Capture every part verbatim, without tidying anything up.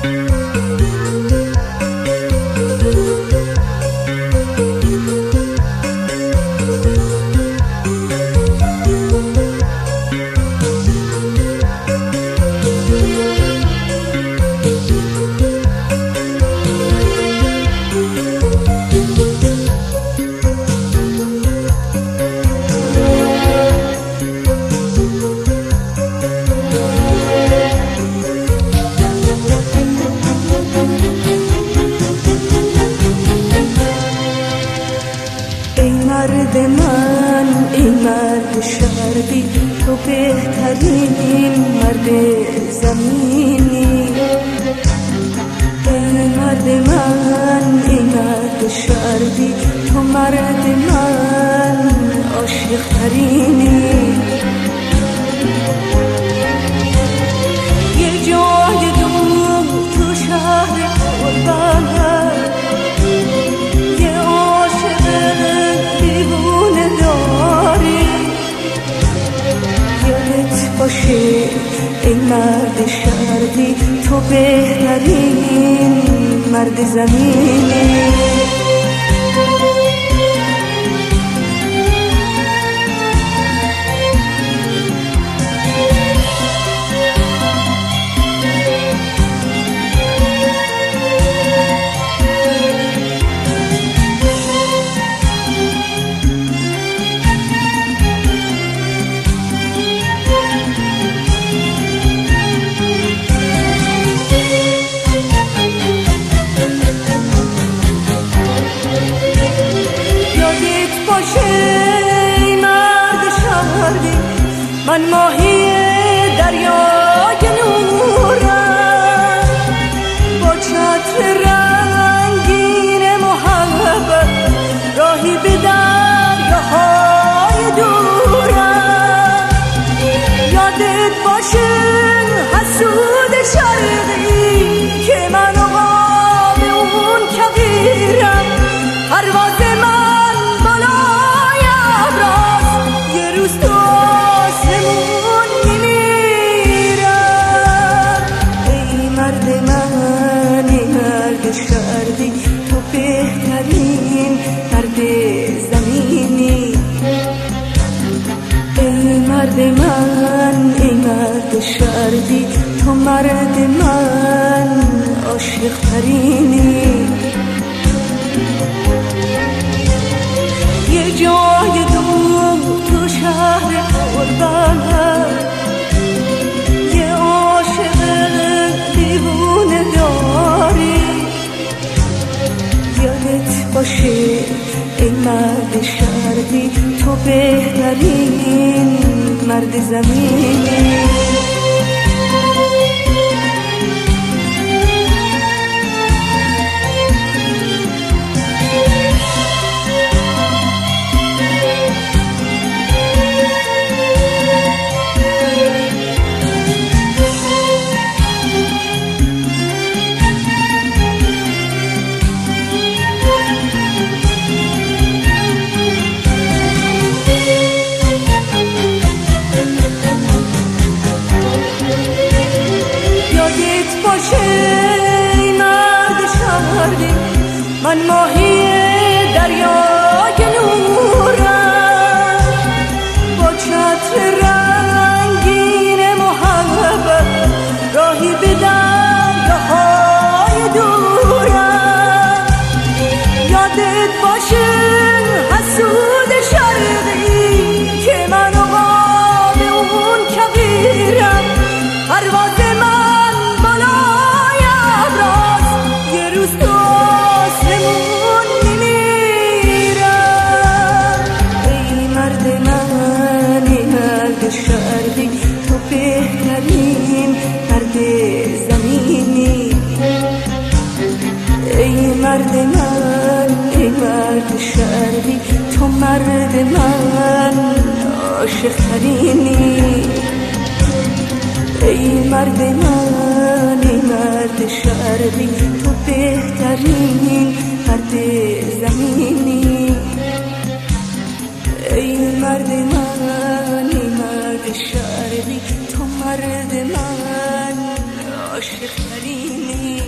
مرد من، ای مرد شرقی، تو بهترین مرد زمینی. ای مرد من، ای مرد شرقی، تو مرد من عاشق ترینی. یه جای دور تو شهر قربان، یه عاشق دیوونه داری. یادت باشه ای مرد شرقی، تو بهترین مرد زمینی. من ماهی دریای نورم، با چتر رنگین محبت راهی به دریاهای دورم. یادت باشه حسود شرقی که من آقا به اون کبیرم. پرواز من بالای ابراز، یه روز تو شرقی، تو بهترین مرد زمینی. ای مرد من، ای مرد شرقی، تو مرد من عاشق ترینی. یه جای دور تو شهر قربان، یه عاشق دیوونه داری. یادت باشه ای مرد شرقی، تو بهترین مرد زمینی. من ماهی دریای نورم، با چتر رنگین محبت راهی به دریاهای دورم. یادت باشه حسود شرقی که من آقا به اون کبیرم. پرواز من بالای ابراز، یه روز تو شرقی، تو بهترین مرد زمینی. ای مرد من، ای مرد شرقی، تو مرد من عاشق ترینی. ای مرد من، ای مرد شرقی، تو بهترین مرد زمینی. ای مرد من، ای مرد شرقی، تو مرد من عاشق ترینی.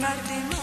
مرد